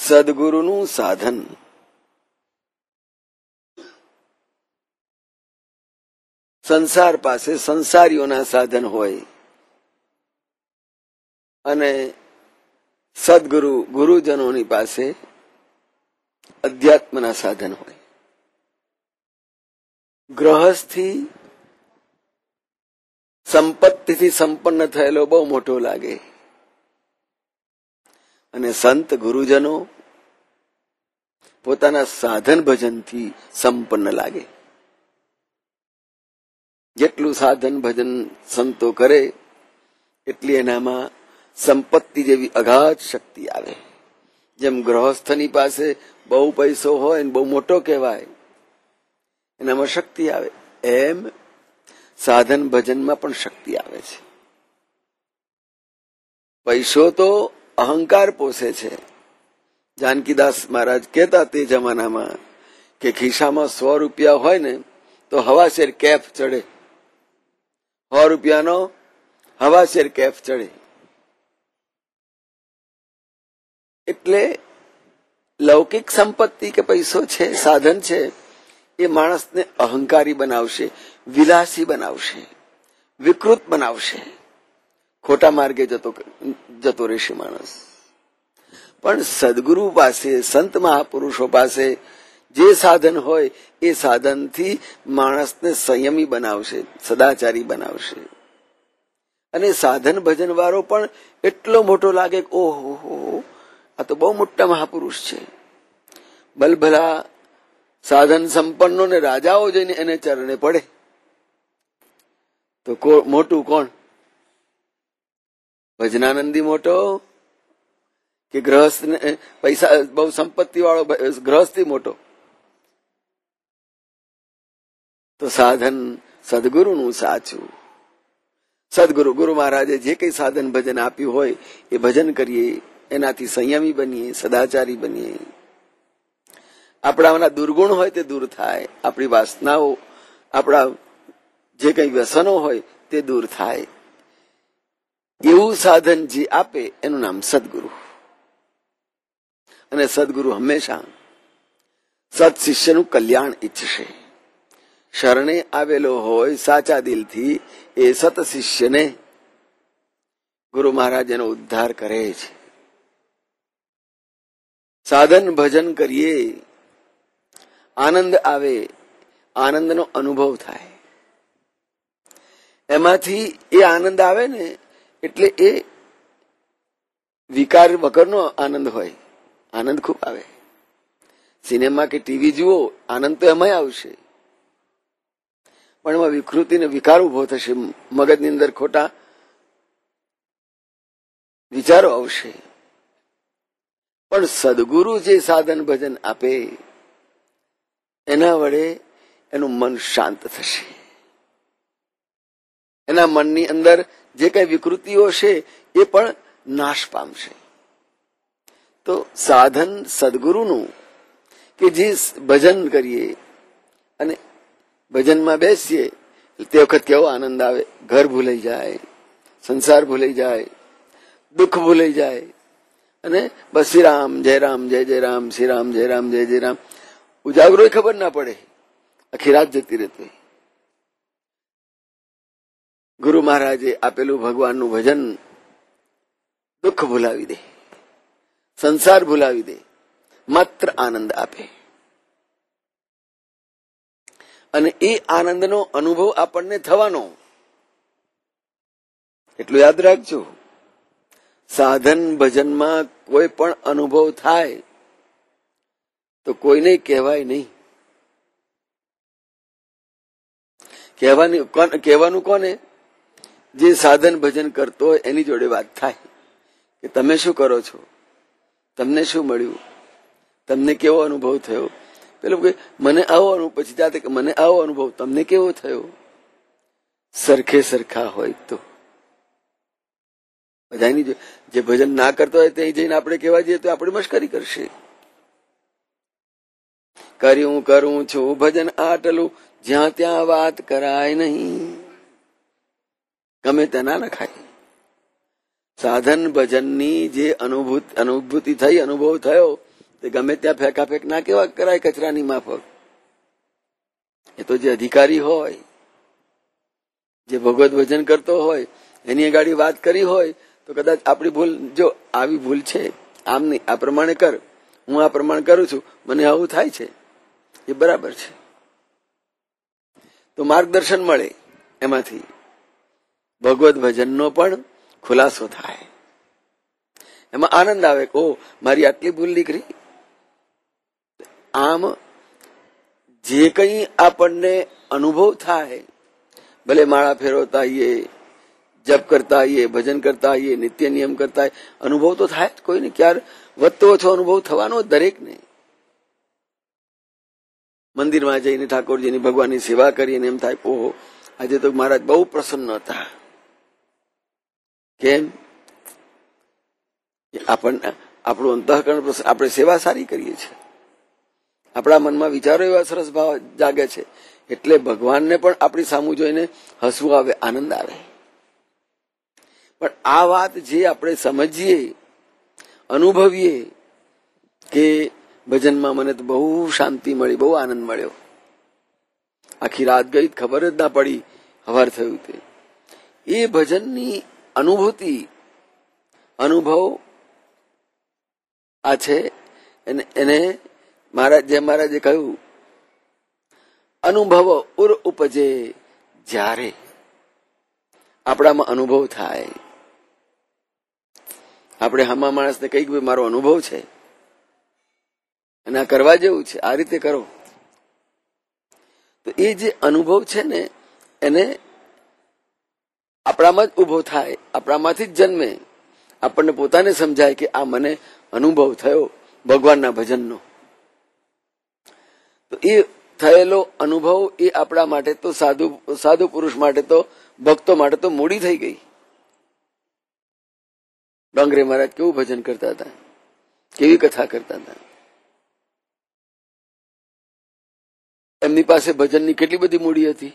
સદગુરુનું સાધન. સંસાર પાસે સંસારીઓના સાધન હોય અને સદગુરુ ગુરુજનોની પાસે અધ્યાત્મના સાધન હોય. ગ્રહસ્થી સંપત્તિથી સંપન્ન થયેલો બહુ મોટો લાગે અને સંત ગુરુજનો પોતાના સાધન ભજનથી સંપન્ન લાગે. જેટલું સાધન ભજન સંતો કરે એટલી એનામાં સંપત્તિ જેવી અગાધ શક્તિ આવે. જેમ ગૃહસ્થની પાસે બહુ પૈસો હોય ને બહુ મોટો કહેવાય, એનામાં શક્તિ આવે, એમ સાધન ભજનમાં પણ શક્તિ આવે છે. પૈસો તો અહંકાર પોષે છે. જાનકીદાસ મહારાજ કહેતા તે જમાનામાં કે ખિસ્સામાં 100 રૂપિયા હોય ને તો હવાશેર કેફ ચડે. 100 રૂપિયાનો હવાશેર કેફ ચડે. એટલે લૌકિક સંપત્તિ કે પૈસો છે, સાધન છે, એ માણસને અહંકારી બનાવશે, વિલાસી બનાવશે, વિકૃત બનાવશે, ખોટા માર્ગે જતો રહેશે માણસ. પણ સદગુરુ પાસે, સંત મહાપુરુષો પાસે જે સાધન હોય એ સાધનથી માણસને સંયમી બનાવશે, સદાચારી બનાવશે. અને સાધન ભજન વાળો પણ એટલો મોટો લાગે કે ઓહો, આ તો બહુ મોટા મહાપુરુષ છે. ભલભલા સાધન સંપન્નો ને રાજાઓ જઈને એને ચરણે પડે તો મોટું કોણ? ભજનાનંદી મોટો કે ગ્રહસ્થ પૈસા બહુ સંપત્તિ વાળો ગ્રહસ્થી મોટો? તો સાધન સદગુરુનું સાચું. સદગુરુ ગુરુ મહારાજે જે કઈ સાધન ભજન આપ્યું હોય એ ભજન કરીએ, એનાથી સંયમી બનીએ, સદાચારી બનીએ. આપણાના દુર્ગુણ હોય તે દૂર થાય, આપણી વાસનાઓ, આપણા જે કઈ વ્યસનો હોય તે દૂર થાય. એવું સાધન જે આપે એનું નામ સદગુરુ. અને સદગુરુ હંમેશા સત શિષ્યનું કલ્યાણ ઈચ્છશે. શરણે આવેલો હોય સાચા દિલથી એ સત શિષ્યને ગુરુ મહારાજ એનો ઉદ્ધાર કરે છે. સાધન ભજન કરીએ, આનંદ આવે, આનંદનો અનુભવ થાય. એમાંથી એ આનંદ આવે ને એટલે એ વિકાર વગરનો આનંદ હોય. આનંદ ખૂબ આવે. સિનેમા કે ટીવી જુઓ, આનંદ તો એમાંય આવશે, પણ એમાં વિકૃતિ ને વિકાર ઉભો થશે, મગજની અંદર ખોટા વિચારો આવશે. પણ સદગુરુ જે સાધન ભજન આપે એના વડે એનું મન શાંત થશે. એના મનની અંદર જે કઈ વિકૃતિઓ છે એ પણ નાશ પામશે. તો સાધન સદગુરુનું કે જે ભજન કરીએ અને ભજનમાં બેસીએ તે વખત કેવો આનંદ આવે. ઘર ભૂલાઈ જાય, સંસાર ભૂલાઈ જાય, દુઃખ ભૂલાઈ જાય અને બસ શ્રી રામ જય રામ જય જય રામ, શ્રી રામ જય રામ જય જય રામ. ઉજાગરો ખબર ના પડે, આખી રાત જતી રહેતી. ગુરુ મહારાજે આપેલું ભગવાનનું ભજન દુઃખ ભૂલાવી દે, સંસાર ભૂલાવી દે, માત્ર આનંદ આપે. અને એ આનંદનો અનુભવ આપણને થવાનો. એટલું યાદ રાખજો, સાધન ભજનમાં કોઈ પણ અનુભવ થાય તો કોઈને કહેવાય નહીં. કહેવાનું કોને? જે સાધન ભજન કરતો હોય એની જોડે વાત થાય કે તમે શું કરો છો, તમને શું મળ્યું, તમને કેવો અનુભવ થયો. પેલું કે મને આવો અનુભવ, પછી જાતે કે મને આવો અનુભવ, તમને કેવો થયો. સરખે સરખા હોય તો બધાની જે ભજન ના કરતો હોય ત્યાં જઈને આપણે કહેવા જઈએ તો આપણે મશ્કરી કરશે. કર્યું કરું છું ભજન આટલું, જ્યાં ત્યાં વાત કરાય નહીં, ગમે ત્યાં ના લખાય. સાધન ભજનની જે અનુભૂતિ થઈ, અનુભવ થયો તે ગમે ત્યાં ફેંકાફેંક ના કેવા કરાય કચરાની માફક. એ તો જે અધિકારી હોય, જે ભગવત ભજન કરતો હોય, એની આગળ વાત કરી હોય તો કદાચ આપણી ભૂલ, જો આવી ભૂલ છે, આમ નહીં, આ પ્રમાણે કર, હું આ પ્રમાણે કરું છું, મને આવું થાય છે, એ બરાબર છે, તો માર્ગદર્શન મળે, એમાંથી ભગવત ભજનનો પણ ખુલાસો થાય, એમાં આનંદ આવે કે ઓ મારી આટલી ભૂલ નીકળી. આમ જે કંઈ આપણને અનુભવ થાય, ભલે માળા ફેરવતા આવીએ, જપ કરતા આવીએ, ભજન કરતા આવીએ, નિત્ય નિયમ કરતા આવીએ, અનુભવ તો થાય જ. કોઈને ક્યારે વધતો ઓછો અનુભવ થવાનો દરેકને. મંદિરમાં જઈને ઠાકોરજીની ભગવાનની સેવા કરીને એમ થાય ઓહો આજે તો મહારાજ બહુ પ્રસન્ન હતા. કેમ? આપણું અંતઃકરણ પ્રસન્ન, આપણે સેવા સારી કરીએ છીએ, આપણા મનમાં વિચારો એવા સરસ ભાવ જાગે છે, એટલે ભગવાનને પણ આપણી સામું જોઈને હસવું આવે, આનંદ આવે. પણ આ વાત જે આપણે સમજીએ, અનુભવીએ કે ભજનમાં મને તો બહુ શાંતિ મળી, બહુ આનંદ મળ્યો, આખી રાત ગઈ ખબર જ ના પડી, હવાર થયું, તે એ ભજનની અનુભૂતિ, અનુભવ આ છે. એને મહારાજે કહ્યું, અનુભવ ઉર ઉપજે, જ્યારે આપણામાં અનુભવ થાય. આપણે હમા માણસને કહીએ કે મારો અનુભવ છે અને આ કરવા જેવું છે, આ રીતે કરો, તો એ જે અનુભવ છે ને એને આપણામાં જ ઉભો થાય, આપણામાંથી જ જન્મે, આપણને પોતાને સમજાય કે આ મને અનુભવ થયો ભગવાનના ભજનનો. તો એ થયેલો અનુભવ એ આપણા માટે તો સાધુ પુરુષ માટે તો, ભક્તો માટે તો મૂડી થઈ ગઈ. ડોંગરે મહારાજ કેવું ભજન કરતા હતા, કેવી કથા કરતા હતા, એમની પાસે ભજનની કેટલી બધી મૂડી હતી.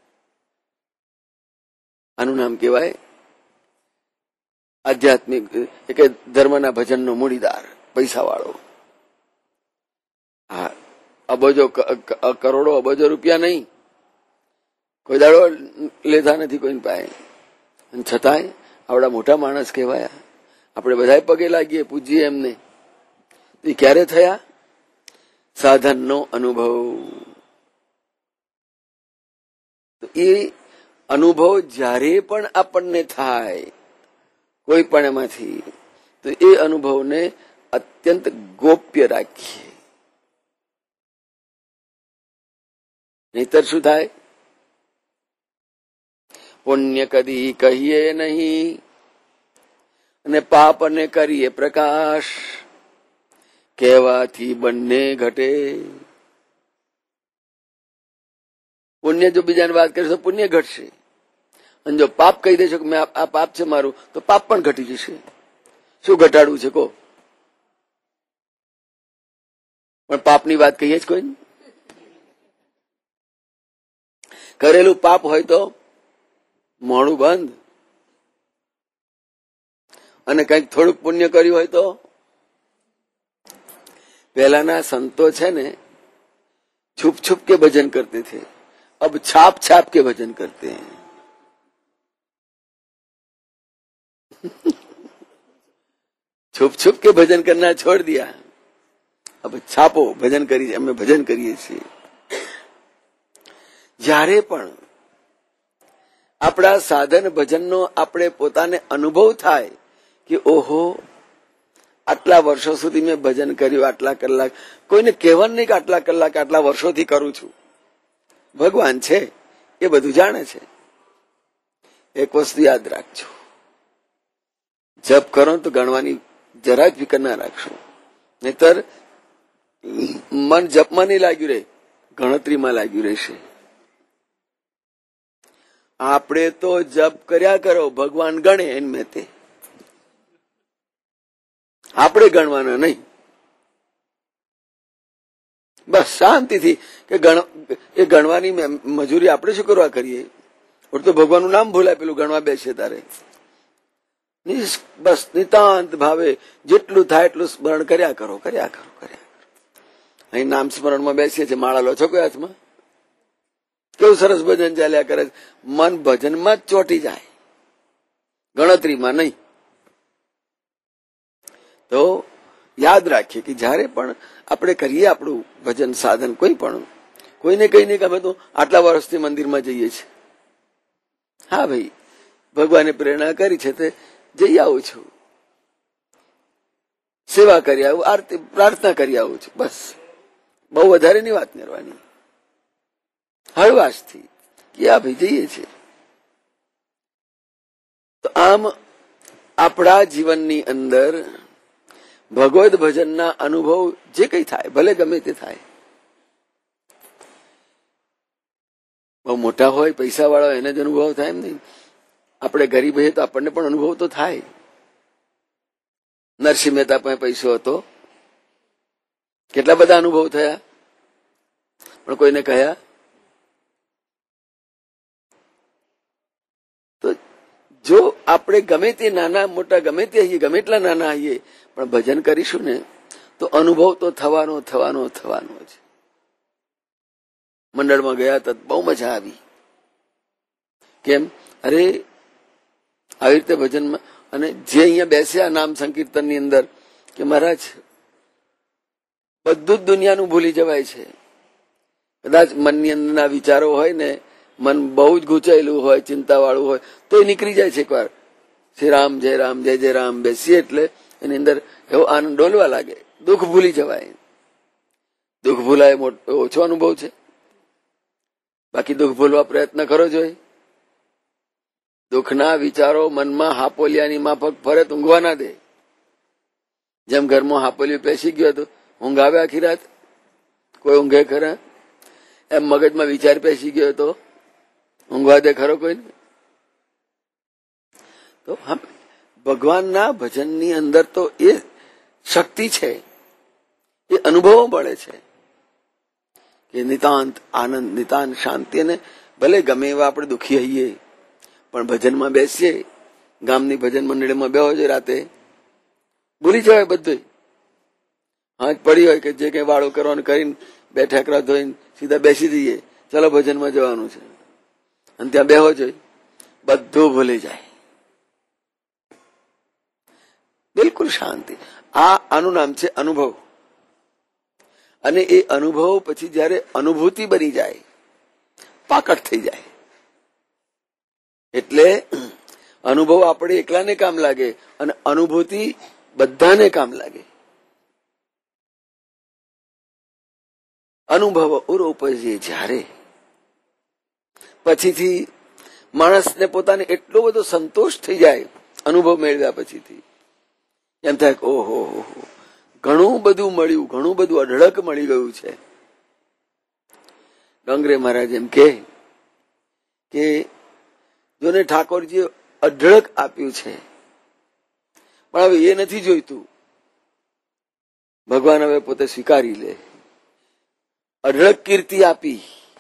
આનું નામ કહેવાય આધ્યાત્મિક કે ધર્મના ભજનનો મૂડીદાર, પૈસા વાળો. હા, અબજો કરોડો અબજો રૂપિયા નહીં, કોઈ દાડો લેતા નથી કોઈ પાસે, છતાંય આવડા મોટા માણસ કહેવાયા. આપણે બધા પગે લાગીએ, પૂજીએ એમને. એ ક્યારે થયા? સાધનનો અનુભવ. એ અનુભવ જ્યારે પણ આપણને થાય કોઈ પણ એમાંથી, તો એ અનુભવને અત્યંત ગોપ્ય રાખીએ, નહીતર શું થાય? પુણ્ય કદી કહીએ નહીં અને પાપને કરીએ પ્રકાશ, કહેવાથી બંને ઘટે. પુણ્ય જો બીજાને વાત કરીશ તો પુણ્ય ઘટશે, અને જો પાપ કહી દેશો કે મેં આ પાપ છે મારું, તો પાપ પણ ઘટી જશે. શું ઘટાડવું છે કહો? પણ પાપની વાત કહીએ જ કોઈ. કરેલું પાપ હોય તો મોડું બંધ, અને કંઈક થોડુંક પુણ્ય કર્યું હોય તો. પહેલાના સંતો છે ને છુપ છુપ કે ભજન કરતે થે, अब छाप छाप के भजन करते हैं. छुप छुप के भजन करना छोड़ दिया, अब छापो भजन કરી, અમે ભજન કરીએ છીએ. જ્યારે પણ આપણા સાધન ભજનનો આપણે પોતાને અનુભવ થાય કે ઓહો આટલા વર્ષો સુધી મેં ભજન કર્યું, આટલા કલાક, કોઈને કહેવાનું નહીં કે આટલા કલાક આટલા વર્ષોથી કરું છું. ભગવાન છે એ બધું જાણે છે. એક વસ્તુ યાદ રાખજો, જપ કરો તો ગણવાની જરા જ ફિકર ના રાખશો, નહીતર મન જપમાં નહીં લાગ્યું રહે, ગણતરીમાં લાગ્યું રહેશે. આપણે તો જપ કર્યા કરો, ભગવાન ગણે એમ તે, આપણે ગણવાના નહીં. બસ શાંતિથી કે એ ગણવાની મજૂરી આપણે શું કરવા કરીએ? તો ભગવાનનું નામ ભૂલાય પેલું ગણવા બેસે તારે. બસ નિતાંત ભાવે જેટલું થાય એટલું સ્મરણ કર્યા કરો, કર્યા કરો, કર્યા. અહીં નામ સ્મરણમાં બેસીએ છીએ, માળા લો છો કોઈ હાથમાં? કેવું સરસ ભજન ચાલ્યા કરે, મન ભજનમાં જ ચોંટી જાય, ગણતરીમાં નહીં. તો યાદ રાખીએ કે જયારે પણ આપણે કરીએ આપણું ભજન સાધન, કોઈ પણ કોઈને કહીને કે અમે તો આટલા વર્ષથી મંદિરમાં જઈએ છીએ. હા ભાઈ, ભગવાને પ્રેરણા કરી છે તે જઈ આવું છું, સેવા કરી આવું, આરતી પ્રાર્થના કરી આવું છું, બસ. બહુ વધારેની વાત કરવાની, હળવાશથી કે આ ભાઈ જઈએ છીએ. તો આમ આપણા જીવનની અંદર ભગવદ ભજનના અનુભવ જે કઈ થાય, ભલે ગમે તે થાય, બહુ મોટા હોય, પૈસા વાળા હોય એને જ અનુભવ થાય એમ નહીં. આપણે ગરીબ હોઈએ તો આપણને પણ અનુભવ તો થાય. નરસિંહ મહેતા પાસે પૈસો હતો, કેટલા બધા અનુભવ થયા, પણ કોઈને કહ્યા. તો જો આપણે ગમે તે નાના મોટા ગમે તે હઈએ, ગમે એટલા નાના હઈએ, પણ ભજન કરીશું ને તો અનુભવ તો થવાનો થવાનો થવાનો જ. મંડળમાં ગયા તો બહુ મજા આવી. કેમ? અરે આવી રીતે ભજનમાં, અને જે અહીંયા બેસ્યા નામ સંકીર્તન ની અંદર, કે મહારાજ બધું જ દુનિયાનું ભૂલી જવાય છે. કદાચ મનની અંદરના વિચારો હોય ને, મન બહુ જ ગૂંચાયેલું હોય, ચિંતા વાળું હોય, તો એ નીકળી જાય છે એકવાર. શ્રી રામ જય રામ જય જય રામ બેસીએ એટલે એની અંદર એવો આનંદ ડોલવા લાગે, દુઃખ ભૂલી જવાય. દુઃખ ભૂલાય ઓછો અનુભવ છે, બાકી દુઃખ ભૂલવા પ્રયત્ન કરો જોઈએ. દુઃખના વિચારો મનમાં હાપોલિયાની માફક ફરે, ઊંઘવા ના દે. જેમ ઘરમાં હાપોલિયું પેસી ગયો હતો, ઊંઘ આવે આખી રાત? કોઈ ઊંઘે ખરા? એમ મગજમાં વિચાર પેસી ગયો હતો, ઊંઘવા દે ખરો કોઈને? તો ભગવાનના ભજનની અંદર તો એ શક્તિ છે, એ અનુભવો મળે છે કે નિતાંત આનંદ, નિતાંત શાંતિ. અને ભલે ગમે એવા આપણે દુઃખી હઈએ, પણ ભજનમાં બેસીએ, ગામની ભજન મંડળીમાં બેહો છે, રાતે ભૂલી જવાય બધું. હાથ પડી હોય કે જે કઈ વાળો કરવાનું કરીને બે ઠેકરા ધોઈને સીધા બેસી જઈએ, ચલો ભજનમાં જવાનું છે, અને ત્યાં બેહો જોઈએ, બધું ભૂલી જાય, બિલકુલ શાંતિ. આનું નામ છે અનુભવ. અને એ અનુભવ પછી જયારે અનુભૂતિ બની જાય, પાકટ થઈ જાય, એટલે અનુભવ આપણે એકલાને કામ લાગે અને અનુભૂતિ બધાને કામ લાગે. અનુભવ ઉપજે જ્યારે, પછીથી માણસને પોતાને એટલો બધો સંતોષ થઈ જાય અનુભવ મેળવ્યા પછીથી. એમ થાય કે ઓહો, ઘણું બધું મળ્યું, ઘણું બધું અઢળક મળી ગયું છે. ડોંગરે મહારાજ એમ કે જોને ઠાકોરજીએ અઢળક આપ્યું છે, પણ હવે એ નથી જોઈતું. ભગવાન હવે પોતે સ્વીકારી લે. અઢળક કીર્તિ આપી,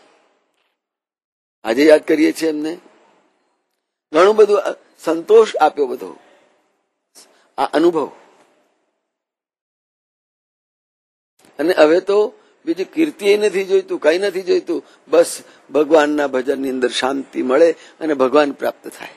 આજે યાદ કરીએ છીએ એમને. ઘણું બધું સંતોષ આપ્યો, બધો આ અનુભવ. અને હવે તો બીજી કીર્તિ નથી જોઈતું, કઈ નથી જોઈતું, બસ ભગવાનના ભજનની અંદર શાંતિ મળે અને ભગવાન પ્રાપ્ત થાય.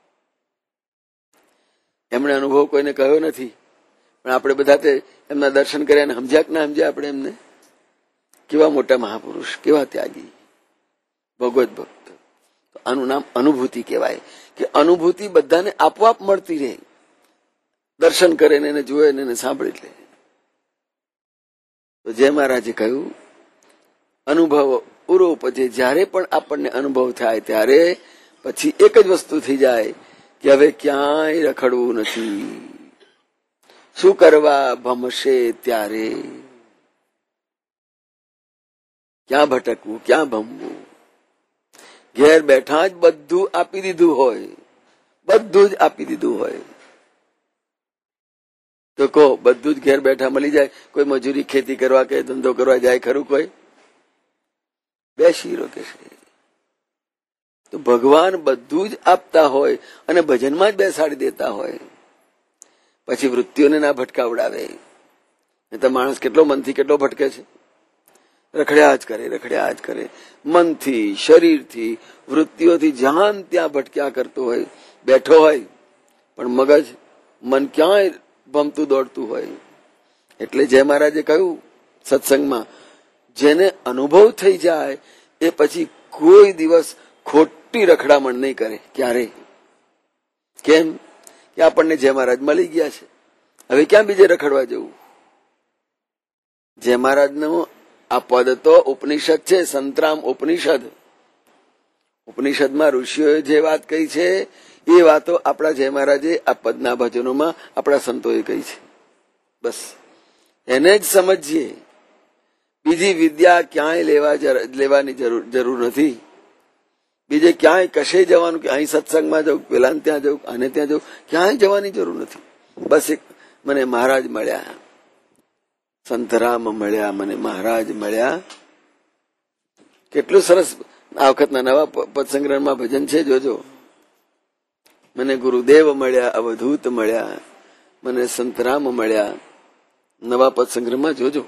એમણે અનુભવ કોઈને કહ્યો નથી, પણ આપણે બધા તે એમના દર્શન કર્યા અને સમજ્યા કે ના સમજ્યા આપણે એમને? કેવા મોટા મહાપુરુષ, કેવા ત્યાગી, ભગવત ભક્ત. આનું નામ અનુભૂતિ કહેવાય, કે અનુભૂતિ બધાને આપોઆપ મળતી રહે. દર્શન કરે ને એને જુએ ને એને સાંભળી લે. તો જય મહારાજે કહ્યું, અનુભવ ઉપજે. જ્યારે પણ આપણને અનુભવ થાય ત્યારે પછી એક જ વસ્તુ થઈ જાય કે હવે ક્યાંય રખડવું નથી. શું કરવા ભમશે ત્યારે, ક્યાં ભટકવું, ક્યાં ભમવું. ઘેર બેઠા જ બધું આપી દીધું હોય, બધું જ આપી દીધું હોય. તો કહો, બધું જ ઘેર બેઠા મળી જાય? કોઈ મજૂરી ખેતી કરવા કે ધંધો કરવા જાય ખરું? કોઈ બેસી રોકે છે. તો ભગવાન બધું જ આપતા હોય અને ભજનમાં જ બેસાડી દેતા હોય, પછી વૃત્તિઓને ના ભટકાવડાવે. તો માણસ કેટલો મનથી કેટલો ભટકે છે. રખડ્યા જ કરે, મનથી, શરીરથી, વૃત્તિઓથી જ્યાં ત્યાં ભટક્યા કરતો હોય, બેઠો હોય, પણ મગજ, મન ક્યાંય ભમતું દોડતું હોય. એટલે જય મહારાજે કહ્યું સત્સંગમાં, જેને અનુભવ થઈ જાય એ પછી કોઈ દિવસ ખોટી રખડામણ નહીં કરે. ક્યારે? કેમ? કે આપણને જય મહારાજ મળી ગયા છે, હવે ક્યાં બીજે રખડવા જવું? જય મહારાજનું આ પદ તો ઉપનિષદ છે, સંતરામ ઉપનિષદ. ઉપનિષદમાં ઋષિઓએ જે વાત કહી છે એ વાતો આપણા જય મહારાજે આ પદના ભજનોમાં આપણા સંતોએ કહી છે. બસ એને જ સમજીએ. બીજી વિદ્યા ક્યાંય લેવાની જરૂર નથી. બીજે ક્યાંય કશે જવાનું, કે અહીં સત્સંગમાં જવું, પેલા ત્યાં જવું, આને ત્યાં જવું, ક્યાંય જવાની જરૂર નથી. બસ એક મને મહારાજ મળ્યા, સંતરામ મળ્યા, મને મહારાજ મળ્યા. કેટલું સરસ આ વખતના નવા પદસંગ્રહમાં ભજન છે, જોજો. મને ગુરુદેવ મળ્યા, અવધૂત મળ્યા, મને સંતરામ મળ્યા. નવા પદસંગ્રહમાં જોજો.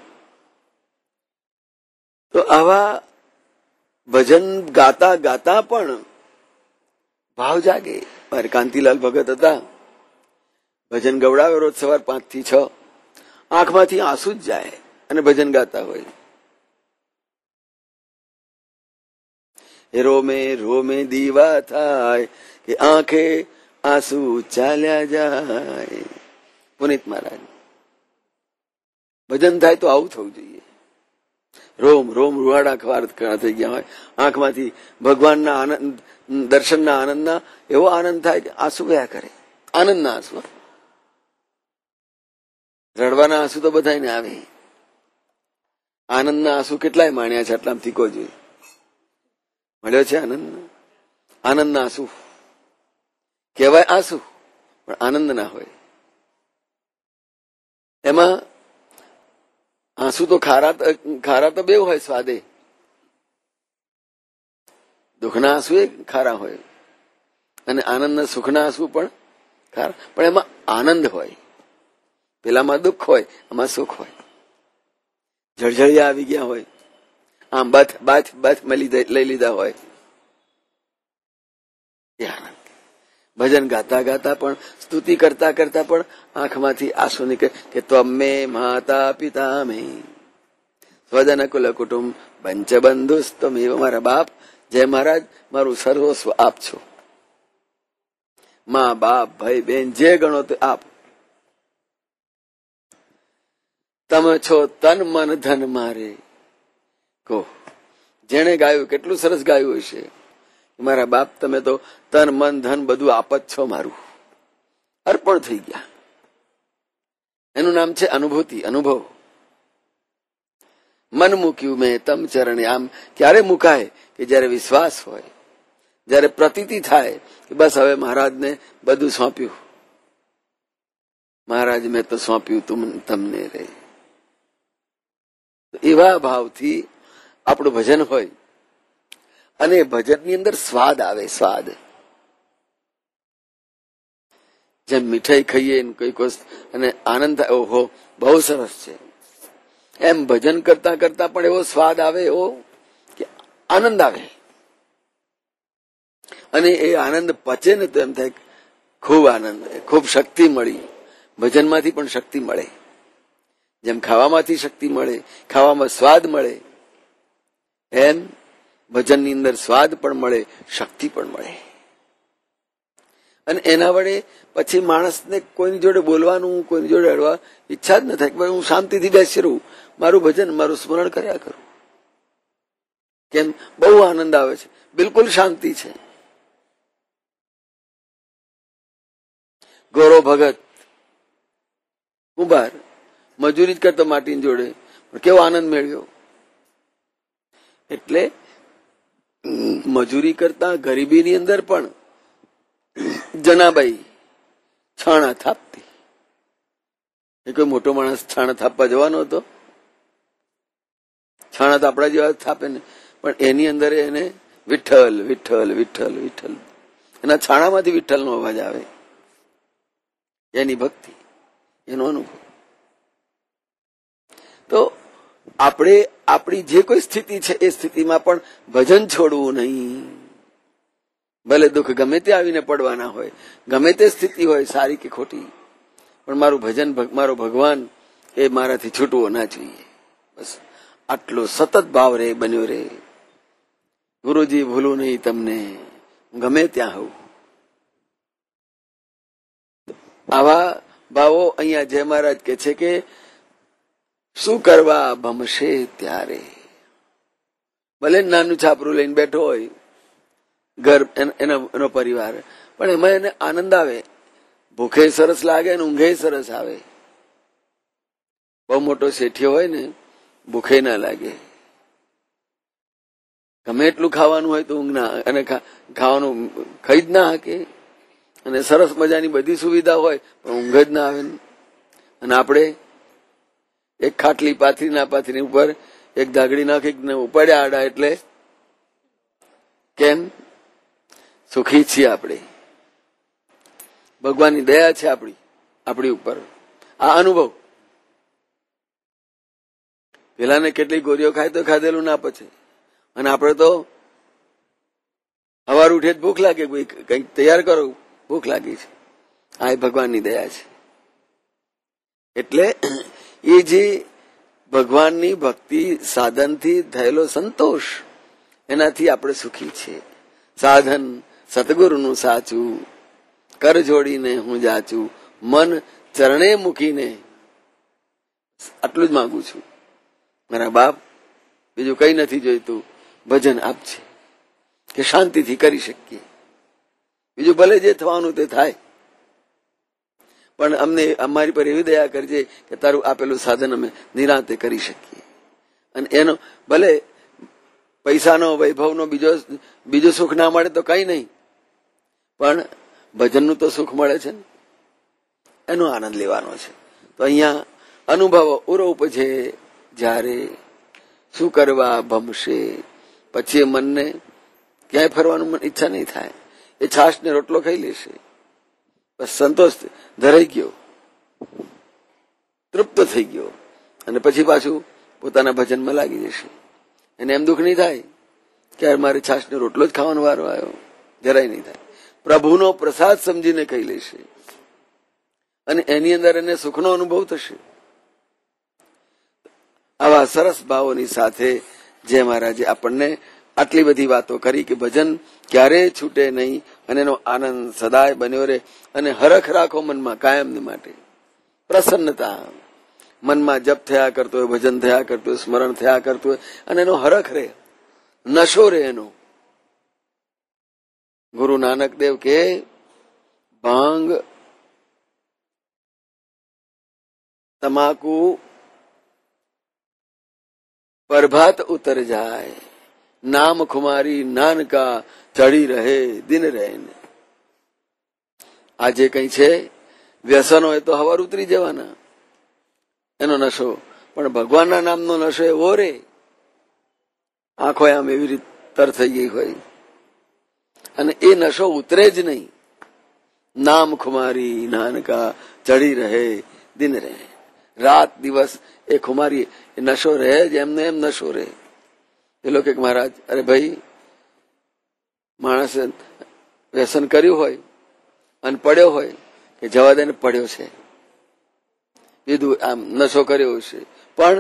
તો આવા ભજન ગાતા ગાતા પણ ભાવ જાગે. મારે કાંતિલાલ ભગત હતા, ભજન ગવડાવે રોજ સવાર 5 થી 6, આંખમાંથી આંસુ જ જાય અને ભજન ગાતા હોય. રોમે રોમે દીવા થાય કે આંખે આંસુ ચાલ્યા જાય. પુનિત મહારાજ ભજન થાય તો આવું થવું જોઈએ. રોમ રોમ રૂવાડા ખરા થઈ ગયા હોય, આંખમાંથી ભગવાનના આનંદ, દર્શનના આનંદના એવો આનંદ થાય કે આંસુ ગયા કરે. આનંદના આંસુ, રડવાના આંસુ તો બધાને આવે. આનંદના આંસુ કેટલાય માણ્યા છે, આટલામાં તીકો જોઈએ. મળ્યો છે આનંદ. આનંદના આંસુ કહેવાય આંસુ, પણ આનંદ ના હોય. એમાં આંસુ તો ખારા તો બે હોય સ્વાદે. દુઃખના આંસુ એ ખારા હોય અને આનંદના સુખના આંસુ પણ ખારા, પણ એમાં આનંદ હોય. પેલામાં દુઃખ હોય, આમાં સુખ હોય. જળજળિયા આવી ગયા હોય, આમ બાથ લઈ લીધા હોય. એ આનંદ. ભજન ગાતા ગાતા પણ, સ્તુતિ કરતા કરતા પણ આંખમાંથી આંસુ નીકળે કે ત્વમે માતા પિતા મે સ્વજન કુલ કુટુંબ પંચ બંધુસ્તમેવ. મારા બાપ જય મહારાજ મારું સર્વસ્વ આપ છો. મા બાપ ભાઈ બેન જે ગણો તે આપ. તમે છો તન મન ધન મારે. કહો, જેને ગાયું કેટલું સરસ ગાયું હશે. મારા બાપ તમે તો તન મન ધન બધું આપ જ છો, મારું અર્પણ થઈ ગયા. એનું નામ છે અનુભૂતિ, અનુભવ. મન મૂક્યું મેં તમ ચરણે. આમ ક્યારે મુકાય? કે જયારે વિશ્વાસ હોય, જયારે પ્રતીતિ થાય કે બસ હવે મહારાજને બધું સોંપ્યું. મહારાજ મેં તો સોંપ્યું તમને રે. એવા ભાવથી આપણું ભજન હોય અને ભજનની અંદર સ્વાદ આવે. સ્વાદ જેમ મીઠાઈ ખાઈએ કઈક વસ્તુ અને આનંદ થાય, ઓહો બહુ સરસ છે, એમ ભજન કરતા કરતા પણ એવો સ્વાદ આવે, એવો કે આનંદ આવે. અને એ આનંદ પચે ને તો એમ થાય ખૂબ આનંદ, ખૂબ શક્તિ મળી. ભજનમાંથી પણ શક્તિ મળે. જેમ ખાવામાંથી શક્તિ મળે, ખાવામાં સ્વાદ મળે, એમ ભજનની અંદર સ્વાદ પણ મળે, શક્તિ પણ મળે. અને એના વડે પછી માણસને કોઈની જોડે બોલવાનું, કોઈની જોડે અડવા ઈચ્છા જ ન થાય. કે હું શાંતિથી બેસી રહું, મારું ભજન, મારું સ્મરણ કર્યા કરું. કેમ? બહુ આનંદ આવે છે, બિલકુલ શાંતિ છે. ગોરો ભગત કુંભાર મજૂરી જ કરતો માટીની જોડે, પણ કેવો આનંદ મેળવ્યો. એટલે મજૂરી કરતા ગરીબીની અંદર પણ જનાબાઈ છાણા થાપતી. એ કોઈ મોટો માણસ છાણા થાપવા જવાનો હતો? છાણા તો આપણા જેવા થાપે ને, પણ એની અંદર એને વિઠ્ઠલ વિઠ્ઠલ વિઠ્ઠલ વિઠ્ઠલ, એના છાણામાંથી વિઠ્ઠલનો અવાજ આવે. એની ભક્તિ, એનો અનુભવ. તો આપણે આપણી જે કોઈ સ્થિતિ છે એ સ્થિતિમાં પણ ભજન છોડવું નહીં. ભલે દુઃખ ગમે તે આવીને પડવાના હોય, ગમે તે સ્થિતિ હોય સારી કે ખોટી, પણ મારું ભજન, મારો ભગવાન એ મારાથી છૂટવો ના જોઈએ. બસ આટલો સતત ભાવ રે બન્યો રે. ગુરુજી ભૂલું નહીં તમને, ગમે ત્યાં હોઉં. આવા ભાવો અહીંયા જય મહારાજ કે છે કે શું કરવા ભમશે ત્યારે. ભલે નાનું છાપરું લઈને બેઠો હોય ઘર, એનો પરિવાર, પણ એમાં એને આનંદ આવે. ભૂખે સરસ લાગે ને ઊંઘે સરસ આવે. બહુ મોટો શેઠિયો હોય ને ભૂખે ના લાગે. ગમે એટલું ખાવાનું હોય તો ઊંઘ ના, અને ખાવાનું ખાઈ જ ના શકે, અને સરસ મજાની બધી સુવિધા હોય પણ ઊંઘ જ ના આવે. અને આપણે એક ખાટલી પાથરી ના પાથરી ઉપર એક દાગડી નાખી ઉપાડ્યા આડા, એટલે કેમ સુખી છીએ આપણે. ભગવાનની દયા છે આપણી ઉપર. આ અનુભવ. પેલાને કેટલી ગોળીઓ ખાય તો ખાધેલું ના પચે, અને આપણે તો સવાર ઉઠે જ ભૂખ લાગે, કંઈક તૈયાર કરો, ભૂખ લાગી છે. આ એ ભગવાનની દયા છે. એટલે એ જે ભગવાનની ભક્તિ સાધનથી થયેલો સંતોષ, એનાથી આપણે સુખી છીએ. સાધન સતગુરુનું સાચું, કર જોડીને હું જાચું, મન ચરણે મૂકીને. આટલું જ માંગુ છું મારા બાપ, બીજું કઈ નથી જોઈતું. ભજન આપજે કે શાંતિથી કરી શકીએ. બીજું ભલે જે થવાનું તે થાય, પણ અમને અમારી પર એવી દયા કરજે કે તારું આપેલું સાધન અમે નિરાંતે કરી શકીએ. અને એનો ભલે પૈસાનો, વૈભવનો બીજો સુખ ના મળે તો કઈ નહીં, પણ ભજનનું તો સુખ મળે છે ને, એનો આનંદ લેવાનો છે. તો અહીંયા અનુભવો ઉરો ઉપજે જ્યારે, શું કરવા ભમશે. પછી એ મનને ક્યાંય ફરવાનું ઈચ્છા નહીં થાય. એ છાશ ને રોટલો ખાઈ લેશે, બસ સંતોષ ધરાઈ ગયો, તૃપ્ત થઈ ગયો, અને પછી પાછું પોતાના ભજનમાં લાગી જશે. એને એમ દુઃખ નહીં થાય કે મારે છાશ ને રોટલો જ ખાવાનો વારો આવ્યો, જરાય નહીં થાય. પ્રભુનો પ્રસાદ સમજીને ખાઈ લેશે, અને એની અંદર એને સુખનો અનુભવ થશે. આવા સરસ ભાવોની સાથે જય મહારાજે આપણને આટલી બધી વાતો કરી કે ભજન ક્યારેય છૂટે નહીં, અને એનો આનંદ સદાય બન્યો રહે. અને હરખ રાખો મનમાં કાયમની માટે, પ્રસન્નતા. મનમાં જપ થયા કરતો હોય, ભજન થયા કરતું હોય, સ્મરણ થયા કરતું હોય, અને એનો હરખ રહે, નશો રહે એનો. ગુરુ નાનક દેવ કે ભાંગ, તમાકુ પ્રભાત ઉતર જાય, નામ ખુમારી નાનકા ચડી રહે દિન રહે. આ જે કઈ છે વ્યસનો, એ તો હવાર ઉતરી જવાના, એનો નશો. પણ ભગવાનના નામનો નશો એવો રે, આંખો આમ એવી રીતે તર થઈ ગઈ હોય, અને એ નશો ઉતરે જ નહીં. નામ ખુમારી નાનકા ચડી રહે દિન રહે. રાત દિવસ એ ખુમારી, એ નશો રહે જ, એમને એમ નશો રહે. પેલો કે મહારાજ, અરે ભાઈ, માણસે વ્યસન કર્યું હોય અને પડ્યો હોય, કે જવા દે ને, પડ્યો છે, બીજું આમ નશો કર્યો છે, પણ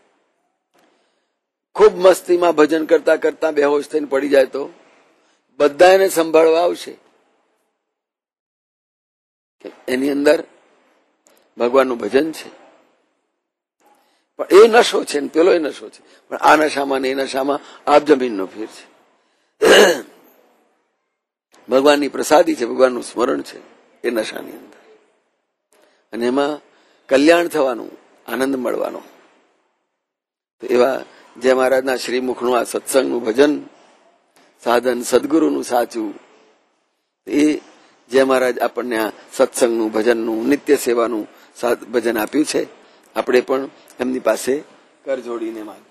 ખૂબ મસ્તીમાં ભજન કરતા કરતા બેહોશ થઈને પડી જાય તો બધા એને સંભાળવા આવશે. એની અંદર ભગવાનનું ભજન છે, પણ એ નશો છે ને પેલો એ નશો છે. પણ આ નશામાં ને એ નશામાં આપ જમીનનો ફેર છે. ભગવાનની પ્રસાદી છે, ભગવાનનું સ્મરણ છે એ નશાની અંદર, અને એમાં કલ્યાણ થવાનું, આનંદ મળવાનો. તો એવા જય મહારાજના શ્રીમુખનું આ સત્સંગનું ભજન સાધન, સદગુરુનું સાચું, એ જય મહારાજ આપણને આ સત્સંગનું, ભજનનું, નિત્ય સેવાનું ભજન આપ્યું છે. આપણે પણ એમની પાસે કર જોડીને માંગીએ.